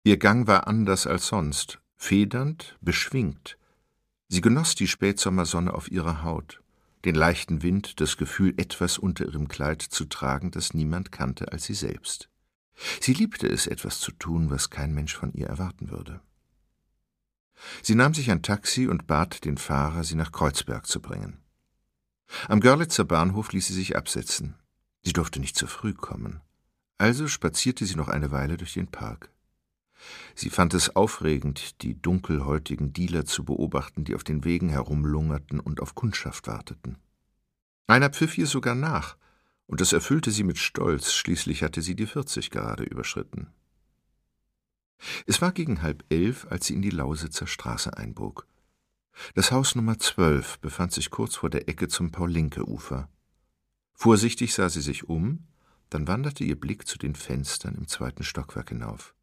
Ihr Gang war anders als sonst, federnd, beschwingt. Sie genoss die Spätsommersonne auf ihrer Haut, den leichten Wind, das Gefühl, etwas unter ihrem Kleid zu tragen, das niemand kannte als sie selbst. Sie liebte es, etwas zu tun, was kein Mensch von ihr erwarten würde. Sie nahm sich ein Taxi und bat den Fahrer, sie nach Kreuzberg zu bringen. Am Görlitzer Bahnhof ließ sie sich absetzen. Sie durfte nicht zu früh kommen. Also spazierte sie noch eine Weile durch den Park. Sie fand es aufregend, die dunkelhäutigen Dealer zu beobachten, die auf den Wegen herumlungerten und auf Kundschaft warteten. Einer pfiff ihr sogar nach, und das erfüllte sie mit Stolz, schließlich hatte sie die 40 gerade überschritten. Es war gegen 10:30, als sie in die Lausitzer Straße einbog. Das Haus Nummer 12 befand sich kurz vor der Ecke zum Paul-Lincke-Ufer. Vorsichtig sah sie sich um, dann wanderte ihr Blick zu den Fenstern im 2. Stockwerk hinauf.